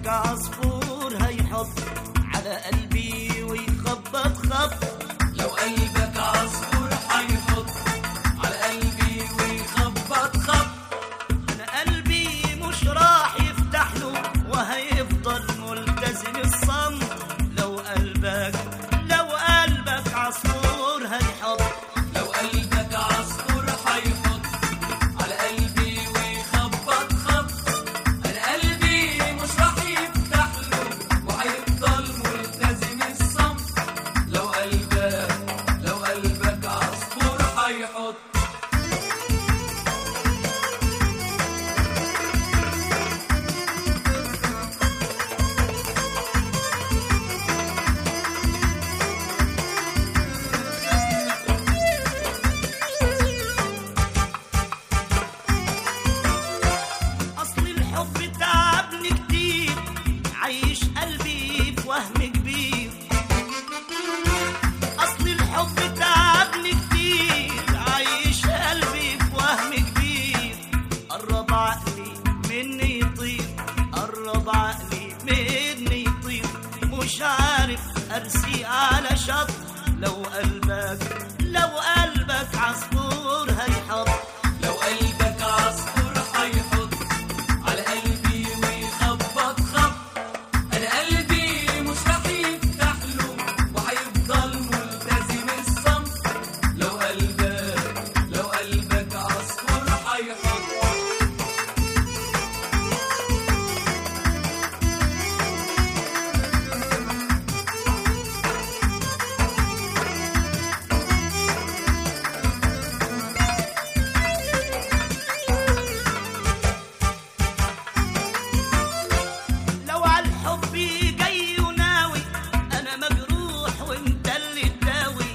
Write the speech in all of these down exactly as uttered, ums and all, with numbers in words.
عصفور هيحط على قلبي ويخبط خط. لو قلبك عصفور هيحط على قلبي ويخبط خط، انا قلبي مش راح يفتح له وهيفضل ملتزم الصمت. لو قلبك لو قلبك عصفور هيحط لو قلبك عصفور هيحط على قلبي ويخبط خط، انا قلبي مش راح يفتح له وهيفضل ملتزم الصمت. لو قلبك لو قلبك عصفور هيحط. اصل الحب تعبني كتير، عايش قلبي في وهم كبير. اصل الحب تعبني كتير، عايش قلبي في وهم كبير. قرب عقلي مني يطير، قرب عقلي مني يطير، مش عارف ارسي على شط. لو قلبك لو قلبك عصفور هيحط لو قلبك عصفور هيحط على قلبي ويخبط خط، انا قلبي مش راح يفتح له وهيفضل ملتزم الصمت. لو قلبك لو قلبك عصفور هيحط. لو عالحب جاي وناوي، انا مجروح وانت اللي تداوي.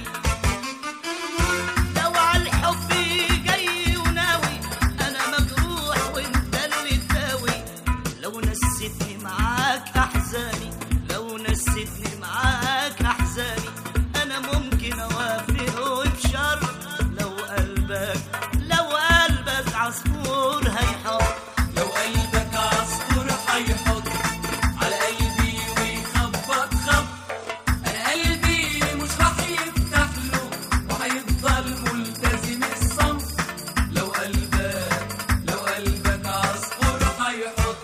لو عالحب جاي وناوي، انا مجروح وانت اللي تداوي. لو نسيتني معاك احزاني، لو نسيتني معاك احزاني، انا ممكن اوافق وبشر. لو قلبك لو قلبك عصفور هيحط لو قلبك عصفور هيحط على قلبي ويخبط خط، انا قلبي مش راح يفتح له وهيفضل ملتزم الصمت. لو قلبك لو قلبك عصفور هيحط.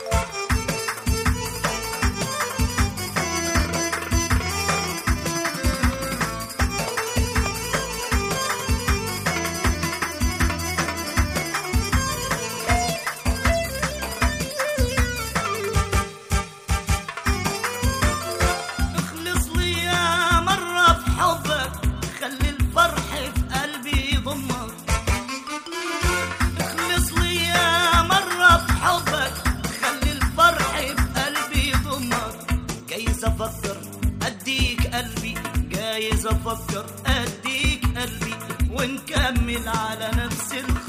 اخلص لي يا مرة في حبك، خلي الفرح في قلبي يضمك. اخلص لي يا مرة في حبك، خلي الفرح في قلبي يضمك. جايز افكر اديك قلبي، جايز افكر اديك قلبي، ونكمل على نفس الخط.